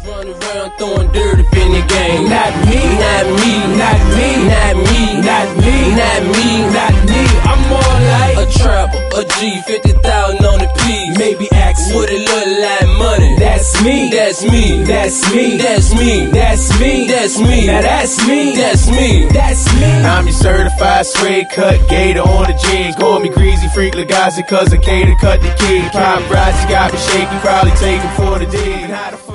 run around throwing dirt up in the game. Not me, not me, not me, not me, not me, not me, not me. I'm more like a trapper, a G, 50,000 on the piece. Maybe ask what it look like money. That's me, that's me, that's me, that's me, that's me, that's me. Now that's me, that's me, that's me. I'm your certified suede cut gator on the jeans. Call me greasy freak Legacy, cause I cater cut the key. Paparazzi got me shaky, probably taken for the D.